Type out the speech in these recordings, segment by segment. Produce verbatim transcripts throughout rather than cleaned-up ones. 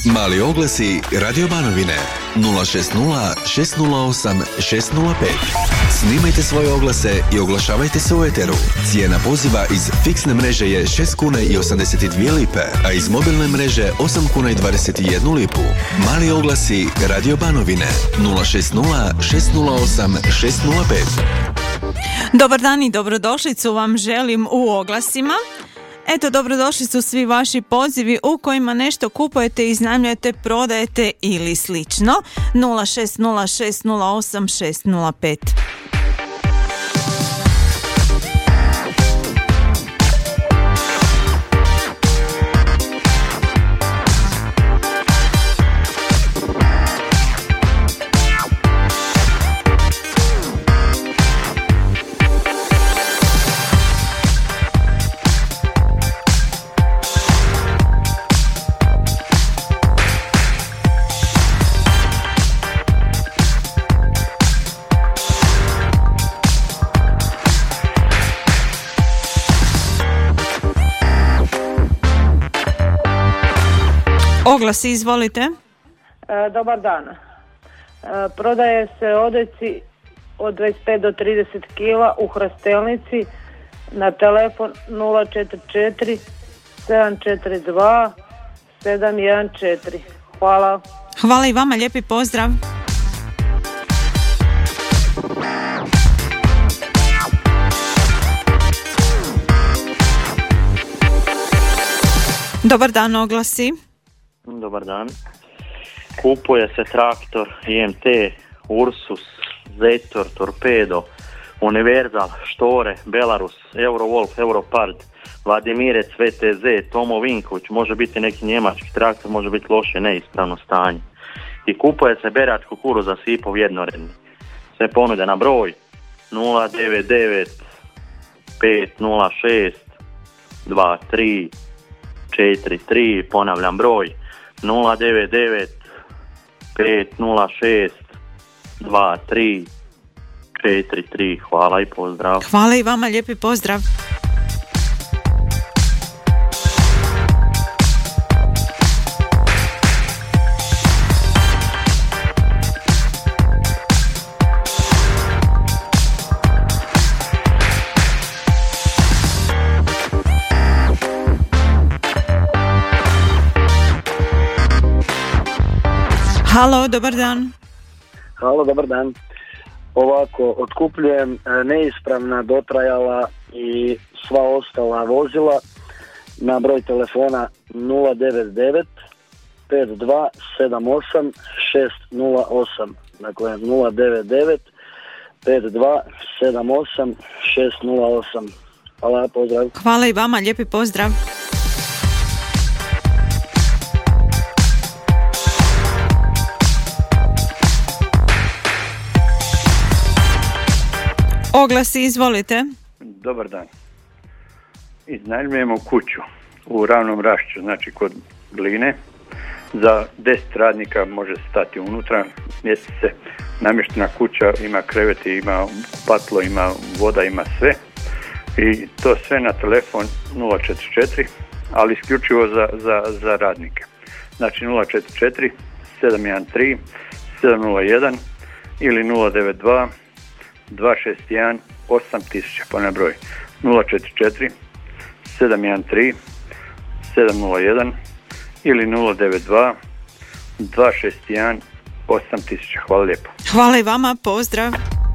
Mali oglasi Radio Banovine nula šest nula šest nula osam šest nula pet. Snimajte svoje oglase i oglašavajte se u eteru. Cijena poziva iz fiksne mreže je šest kuna i osamdeset dvije lipe, a iz mobilne mreže osam kuna i dvadeset jednu lipu. Mali oglasi Radio Banovine nula šest nula šest nula osam šest nula pet. Dobar dan i dobrodošlicu vam želim u oglasima. Eto, dobrodošli su svi vaši pozivi u kojima nešto kupujete, iznajmljujete, prodajete ili slično. nula šest nula šest nula osam šest nula pet. Oglasi, izvolite. E, dobar dan. E, prodaje se odojci od dvadeset pet do trideset kila u Hrastelnici na telefon nula četiri četiri sedam četiri dva sedam jedan četiri. Hvala. Hvala i vama, lijepi pozdrav. Dobar dan, oglasi. Dobar dan. Kupuje se traktor I M T, Ursus, Zetor, Torpedo, Univerzal, Štore, Belarus, Eurovolf, Europard, Vladimirec, V T Z, Tomo Vinković, može biti neki njemački traktor, može biti loše, neispravno stanje. I kupuje se berač kukuruza Sipov jednoredni. Sve ponude na broj nula devet devet pet nula šest dva tri četiri tri, ponavljam broj nula devet devet pet nula šest dva tri četiri tri. Hvala i pozdrav. Hvala i vama, lijepi pozdrav. Halo, dobar dan. Halo, dobar dan. Ovako, otkupljujem neispravna dotrajala i sva ostala vozila na broj telefona nula devet devet pet dva sedam osam šest nula osam. Dakle, nula devet devet pet dva sedam osam šest nula osam. Hvala, pozdrav. Hvala i vama, lijepi pozdrav. Oglasi, izvolite. Dobar dan. Iznajmljujemo kuću u Ravnom Rašću, znači kod Gline. Za deset radnika može stati unutra. Mjesti se namještena kuća, ima krevet, ima patlo, ima voda, ima sve. I to sve na telefon nula četiri četiri, ali isključivo za, za, za radnike. Znači nula četiri četiri sedam jedan tri sedam nula jedan ili nula devet dva dva šest jedan osam tisuća, pa na broj nula četiri četiri sedam jedan tri sedam nula jedan ili nula devet dva dva šest jedan osam tisuća. Hvala lijepo. Hvala i vama, pozdrav.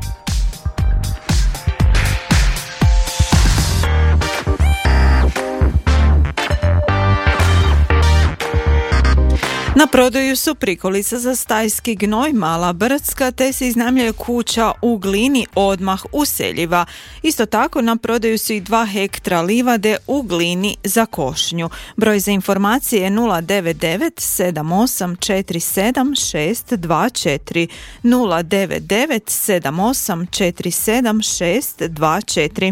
Na prodaju su prikolica za stajski gnoj Mala Brdska, te se iznajmljuje kuća u Glini odmah u Seljiva. Isto tako na prodaju su i dva hektra livade u Glini za košnju. Broj za informacije je nula devet devet sedam osam četiri sedam šest dva četiri nula devet devet sedam osam četiri sedam šest dva četiri.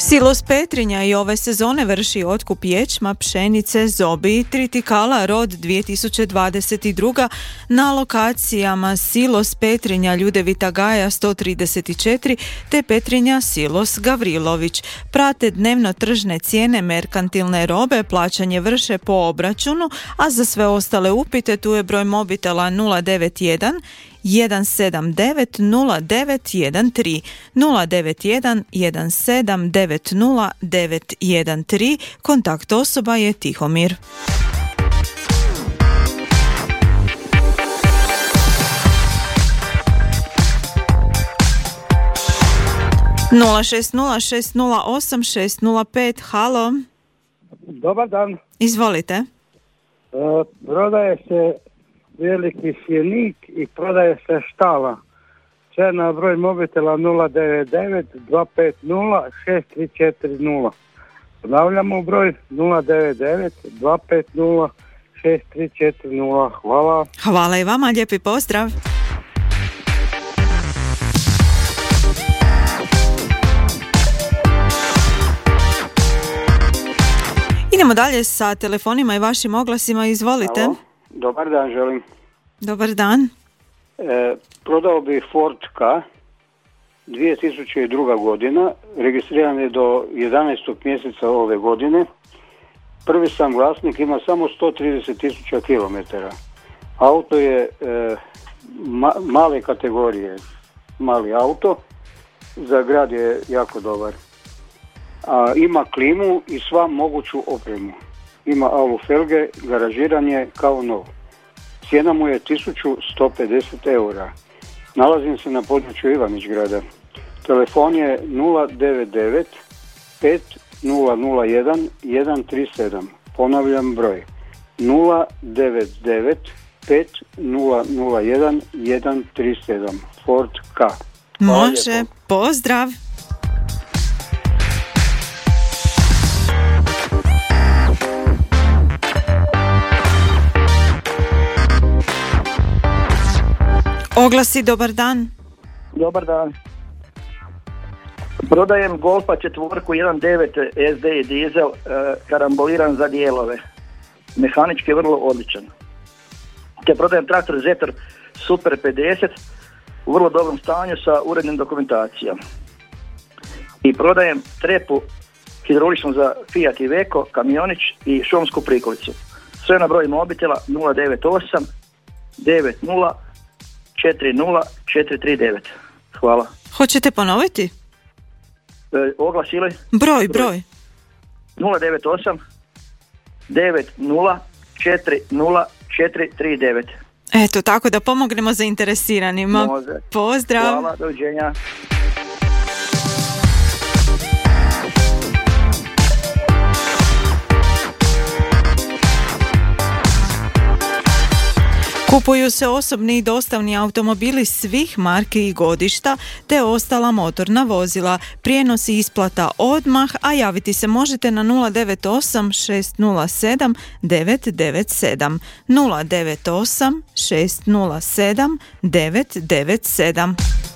Silos Petrinja i ove sezone vrši otkup ječma, pšenice, zobi i tritikala rod dvije tisuće dvadeset druga na lokacijama Silos Petrinja Ljudevita Gaja sto trideset četiri te Petrinja Silos Gavrilović. Prate dnevno tržne cijene merkantilne robe, plaćanje vrše po obračunu, a za sve ostale upite tu je broj mobitela nula devet jedan jedan sedam devet nula devet jedan tri nula devet jedan jedan sedam devet nula devet jedan tri. Kontakt osoba je Tihomir. nula šest nula šest nula osam šest nula pet. Halo. Dobar dan. Izvolite. E, prodaje se veliki sjenik i prodaje se štala. Sve na broj mobitela nula devet devet dva pet nula šest tri četiri nula. Ponavljamo broj nula devet devet dva pet nula šest tri četiri nula. Hvala. Hvala i vama, lijepi pozdrav. Idemo dalje sa telefonima i vašim oglasima, izvolite. Halo. Dobar dan, želim. Dobar dan. E, prodao bi Ford Ka, dvije tisuće druga godina, registriran je do jedanaestog mjeseca ove godine. Prvi sam vlasnik, ima samo sto trideset tisuća kilometara. Auto je e, ma, male kategorije, mali auto, za grad je jako dobar. A, ima klimu i sva moguću opremu. Ima alu felge, garažiranje kao nov. Cijena mu je tisuću sto pedeset eura. Nalazim se na području Ivanić-grada. Telefon je nula devet devet pet nula nula jedan jedan tri sedam. Ponavljam broj nula devet devet pet nula nula jedan jedan tri sedam. Ford Ka. Može, lijepo. Pozdrav. Oglasi, dobar dan. Dobar dan. Prodajem Golfa četvorku jedan devet S D i dizel, e, karamboliran za dijelove. Mehanički je vrlo odličan. Te prodajem traktor Zetor Super pedeset u vrlo dobrom stanju sa urednim dokumentacijom. I prodajem trepu hidrauličnu za Fiat Iveco, kamionić i šumsku prikolicu. Sve na broj mobitela nula devet osam devet nula četiri nula četiri tri devet. Hvala. Hoćete ponoviti? E, oglas ili? Broj, broj. nula devet osam devet nula četiri nula četiri tri devet. Eto, tako da pomognemo zainteresiranima. Može. Pozdrav. Hvala, doviđenja. Kupuju se osobni i dostavni automobili svih marki i godišta te ostala motorna vozila. Prijenos i isplata odmah, a javiti se možete na nula devet osam šest nula sedam devet devet sedam nula devet osam šest nula sedam devet devet sedam.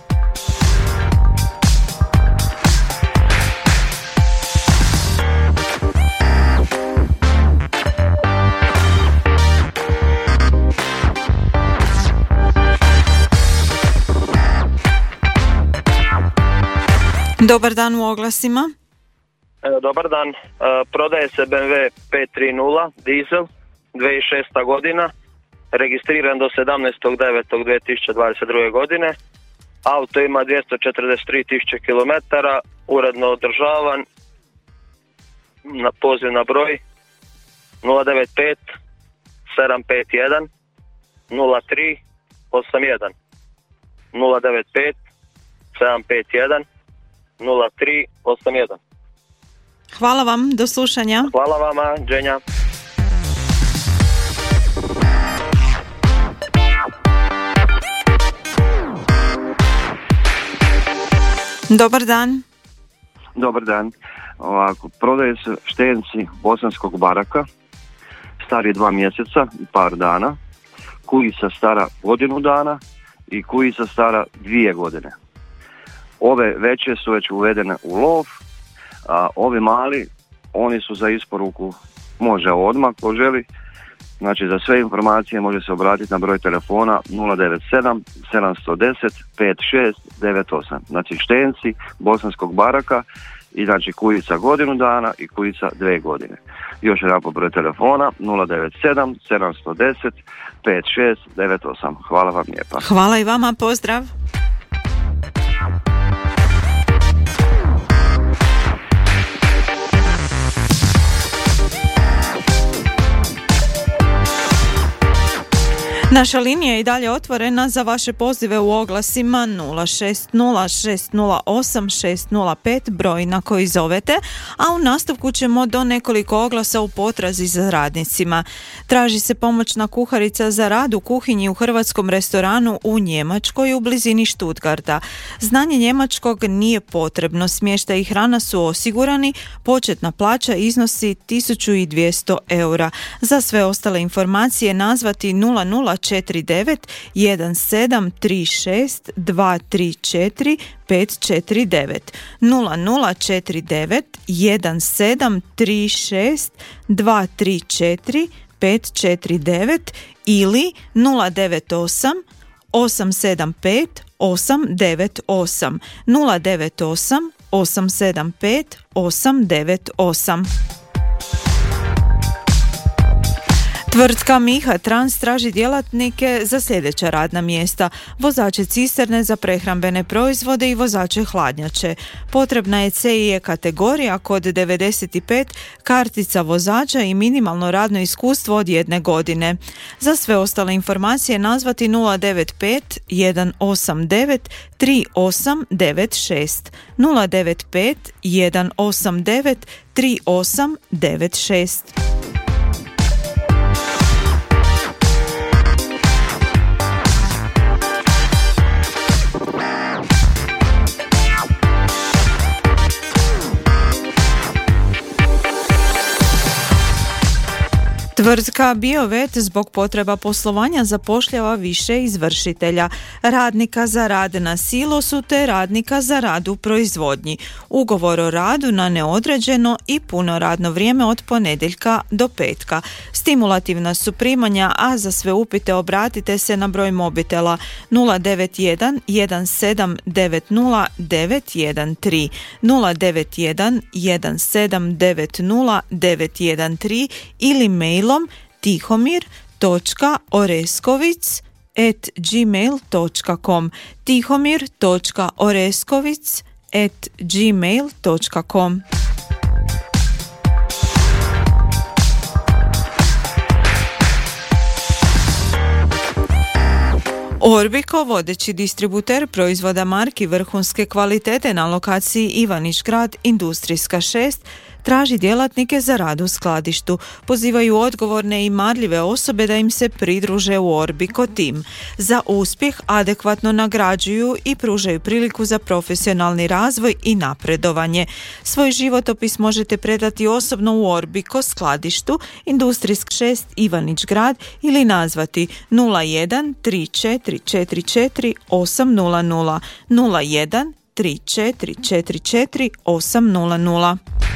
Dobar dan u oglasima. E, dobar dan. E, prodaje se B M W pet trideset dizel, dvije tisuće šesta godina, registriran do sedamnaestog devetog dvije tisuće dvadeset druge godine. Auto ima dvjesto četrdeset tri tisuće kilometara, uredno održavan. Na poziv na broj nula devet pet sedam pet jedan nula tri osam jedan nula devet pet sedam pet jedan nula tri osam jedan. Hvala vam, do slušanja. Hvala vama, dženja. Dobar dan. Dobar dan. Ovako, prodaje se štenci bosanskog baraka, stari dva mjeseca i par dana, kujica stara godinu dana i kujica stara dvije godine. Ove veće su već uvedene u lov, A ovi mali, oni su za isporuku, može odmah ko želi. Znači za sve informacije može se obratiti na broj telefona nula devet sedam sedam jedan nula pet šest devet osam. Znači Štenci, Bosanskog Baraka i znači kujica godinu dana i kujica dve godine. Još jedan po broj telefona nula devet sedam sedam jedan nula pet šest devet osam. Hvala vam lijepa. Hvala i vama, pozdrav. Naša linija je i dalje otvorena za vaše pozive u oglasima nula šest nula šest nula osam šest nula pet, broj na koji zovete, a u nastavku ćemo do nekoliko oglasa u potrazi za radnicima. Traži se pomoćna kuharica za rad u kuhinji u hrvatskom restoranu u Njemačkoj u blizini Stuttgarta. Znanje njemačkog nije potrebno, smještaj i hrana su osigurani, početna plaća iznosi tisuću dvjesto eura. Za sve ostale informacije nazvati nula nula četiri devet jedan sedam tri šest dva tri četiri pet četiri devet nula nula četiri devet jedan sedam tri šest dva tri četiri pet četiri devet ili nula devet osam osam sedam pet osam devet osam nula devet osam osam sedam pet osam devet osam. Tvrtka Miha Trans traži djelatnike za sljedeća radna mjesta: vozače cisterne za prehrambene proizvode i vozače hladnjače. Potrebna je C i E kategorija, kod devedeset pet, kartica vozača i minimalno radno iskustvo od jedne godine. Za sve ostale informacije nazvati nula devet pet jedan osam devet tri osam devet šest nula devet pet jedan osam devet tri osam devet šest. Tvrtka Biovet zbog potreba poslovanja zapošljava više izvršitelja, radnika za rad na silosu te radnika za rad u proizvodnji. Ugovor o radu na neodređeno i puno radno vrijeme od ponedjeljka do petka. Stimulativna su primanja, a za sve upite obratite se na broj mobitela nula devet jedan jedan sedam devet nula devet jedan tri nula devet jedan jedan sedam devet nula devet jedan tri ili mailom tihomir točka oreskovic at gmail točka com tihomir točka oreskovic at gmail točka com. Orbico, vodeći distributer proizvoda marki vrhunske kvalitete na lokaciji Ivanić Grad, Industrijska šest, traži djelatnike za rad u skladištu. Pozivaju odgovorne i marljive osobe da im se pridruže u Orbico tim. Za uspjeh adekvatno nagrađuju i pružaju priliku za profesionalni razvoj i napredovanje. Svoj životopis možete predati osobno u Orbico skladištu Industrijska šest, Ivanić Grad ili nazvati nula jedan tri četiri četiri četiri osam nula nula nula jedan tri četiri četiri četiri osam nula nula.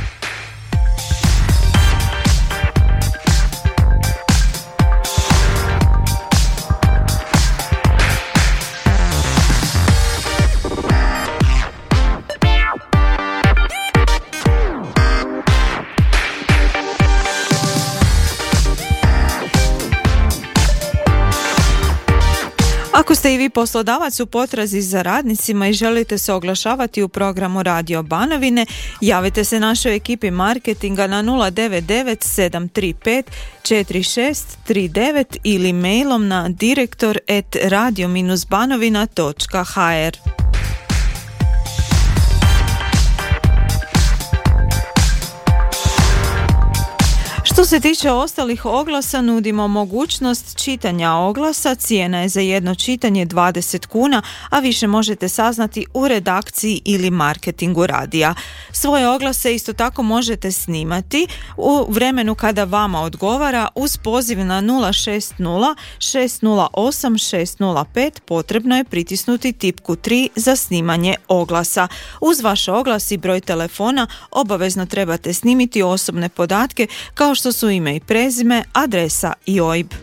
Ako ste i vi poslodavac u potrazi za radnicima i želite se oglašavati u programu Radio Banovine, javite se našoj ekipi marketinga na nula devet devet sedam tri pet četiri šest tri devet ili mailom na direktor at radio banovina točka h r. Što se se tiče ostalih oglasa, nudimo mogućnost čitanja oglasa. Cijena je za jedno čitanje dvadeset kuna, a više možete saznati u redakciji ili marketingu radija. Svoje oglase isto tako možete snimati u vremenu kada vama odgovara uz poziv na nula šest nula šest nula osam šest nula pet. Potrebno je pritisnuti tipku tri za snimanje oglasa. Uz vaš oglas i broj telefona obavezno trebate snimiti osobne podatke kao što su ime i prezime, adresa i O I B.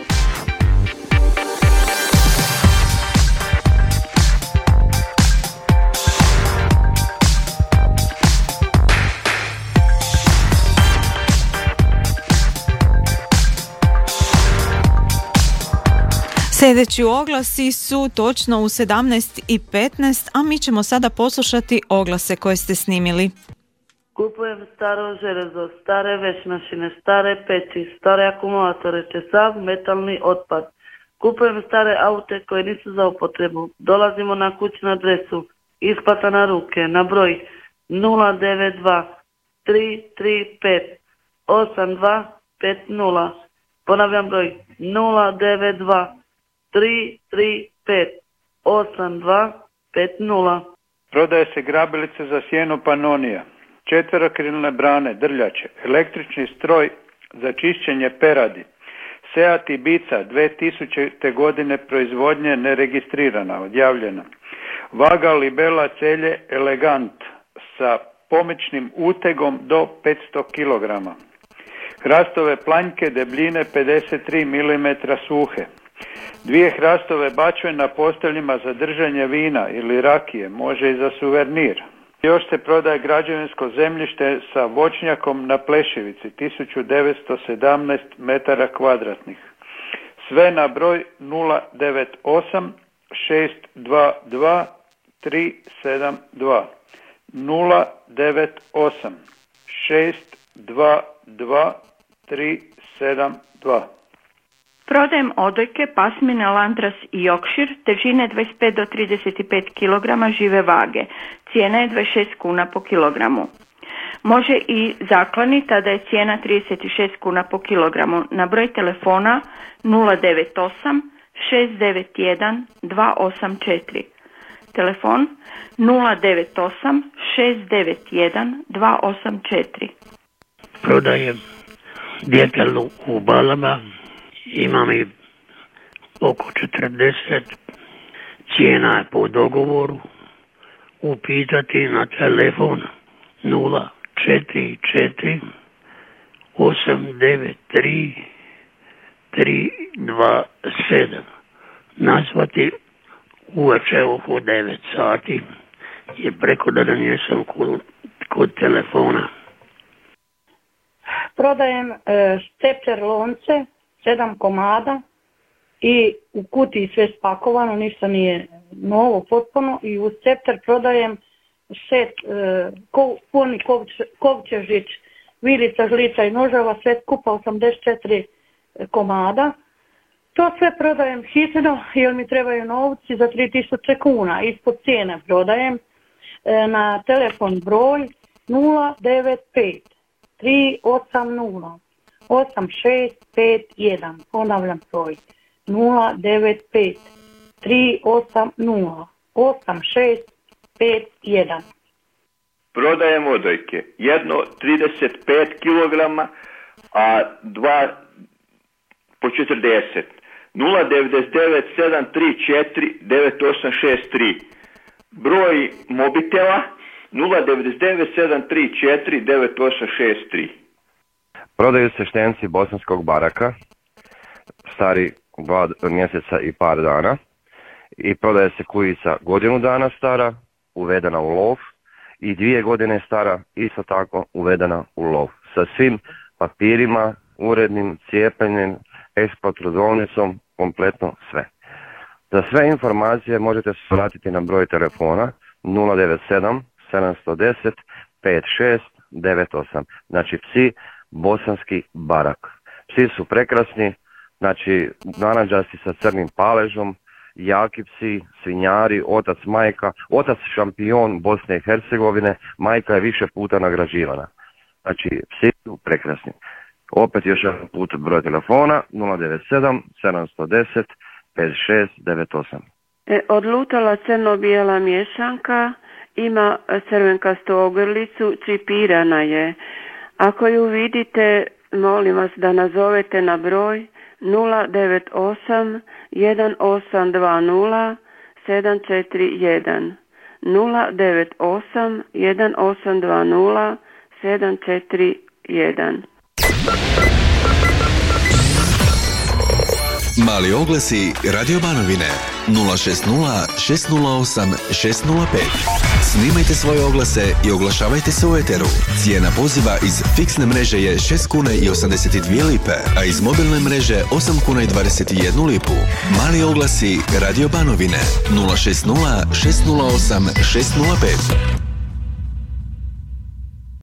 Sljedeći oglasi su točno u sedamnaest i petnaest, a mi ćemo sada poslušati oglase koje ste snimili. Kupujem staro železo, stare vešmašine, stare peći, stare akumulatore, česav, metalni otpad. Kupujem stare aute koje nisu za upotrebu. Dolazimo na kućnu adresu. Isplata na ruke na broj nula devet dva tri tri pet osam dva pet nula. Ponavljam broj nula devet dva tri tri pet osam dva pet nula. Prodaje se grabilice za sjeno Panonija, četverokrilne brane, drljače, električni stroj za čišćenje peradi, Seat Ibiza dve tisućite. godine proizvodnje neregistrirana, odjavljena. Vaga Libela celje Elegant sa pomičnim utegom do petsto kilograma. Hrastove planjke debljine pedeset tri milimetra suhe. Dvije hrastove bačve na posteljima za držanje vina ili rakije, može i za suvenir. Još se prodaje građevinsko zemljište sa voćnjakom na Pleševici, tisuću devetsto sedamnaest metara kvadratnih. Sve na broj nula devet osam šest dva dva tri sedam dva. nula devet osam šest dva dva tri sedam dva. Prodajem odojke, pasmine, Landras i Yorkshire, težine dvadeset pet do trideset pet kilograma žive vage. Cijena je dvadeset šest kuna po kilogramu. Može i zaklani, tada je cijena trideset šest kuna po kilogramu. Na broj telefona nula devet osam šest devet jedan dva osam četiri. Telefon nula devet osam šest devet jedan dva osam četiri. Prodajem djetelu u balama. Imam i oko četrdeset, cijena je po dogovoru, upitati na telefon nula četiri četiri osam devet tri tri dva sedam. Nazvati uveče oko devet sati, jer preko dana nisam kod, kod telefona. Prodajem e, stepler lonce, sedam komada i u kutiji sve spakovano, ništa nije novo potpuno, i u scepter prodajem set e, ko, puni kovče, kovče žič, vilica, žlica i nožava, sve skupa osamdeset četiri komada. To sve prodajem hitno jer mi trebaju novci za tri tisuće kuna, ispod cijene prodajem e, na telefon broj nula devet pet tri osam nula osam šest pet jedan. Ponavljam broj nula devet pet tri osam nula osam šest pet jedan. Prodajem odojke. Jedno trideset pet kilograma, a dva po četrdeset. nula devet devet sedam tri četiri devet osam šest tri. Broj mobitela nula devet devet sedam tri četiri devet osam šest tri. Prodaju se štenci bosanskog baraka, stari dva mjeseca i par dana, i prodaje se kujica godinu dana stara, uvedena u lov, i dvije godine stara, isto tako uvedena u lov. Sa svim papirima, urednim, cijepljenjem, eksport rodovnicom, kompletno sve. Za sve informacije možete se vratiti na broj telefona nula devet sedam sedam jedan nula pet šest devet osam. Znači psi bosanski barak. Psi su prekrasni, znači naranđasti sa crnim paležom, jaki psi, svinjari, otac, majka, otac šampion Bosne i Hercegovine, majka je više puta nagrađivana. Znači psi su prekrasni. Opet još jedan put broj telefona nula devet sedam sedam jedan nula pet šest devet osam. E, odlutala crno-bijela miješanka, ima crvenkastu ogrlicu, čipirana je. Ako ju vidite, molim vas da nazovete na broj nula devet osam jedan osam dva nula sedam četiri jedan. nula devet osam jedan osam dva nula sedam četiri jedan. Mali oglasi Radio Banovine nula šest nula šest nula osam šest nula pet. Snimajte svoje oglase i oglašavajte se u eteru. Cijena poziva iz fiksne mreže je šest kuna i osamdeset dvije lipe, a iz mobilne mreže osam kuna i dvadeset jednu lipu. Mali oglasi Radio Banovine nula šest nula šest nula osam šest nula pet.